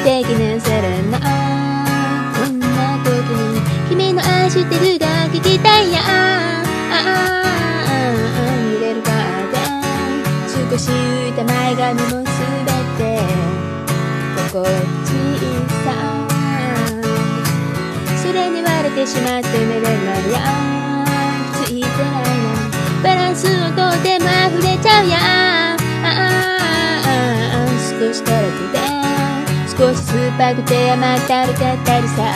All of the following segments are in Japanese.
的なセレナ。こんな時に君の愛してるが聞きたいや。揺れるカーテン、少し浮いた前髪もすべて心地いいさ。それに割れてしまって寝れないや。ついてないな、バランスをとっても溢れちゃうや。少し辛くて少し酸っぱくて甘ったるかったりさ。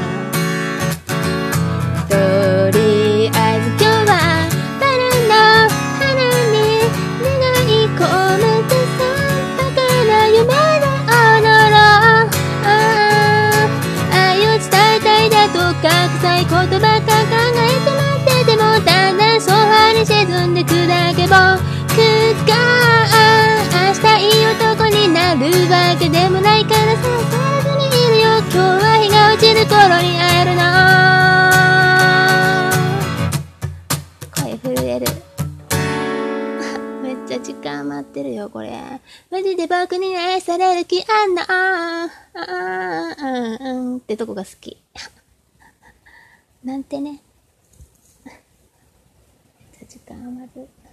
とりあえず今日はバラの花に願い込めてさ、バカな夢で踊ろう。愛を伝えたいだとか臭い言葉か考えて待ってても、だんだんソファに沈んでくだけ僕が明日いい男になるわけでもないからさ、触らずにいるよ。今日は日が落ちる頃に会えるの。声震える。めっちゃ時間余ってるよこれ。マジで僕に愛される気あんのってとこが好きなんてね。めっちゃ時間余る。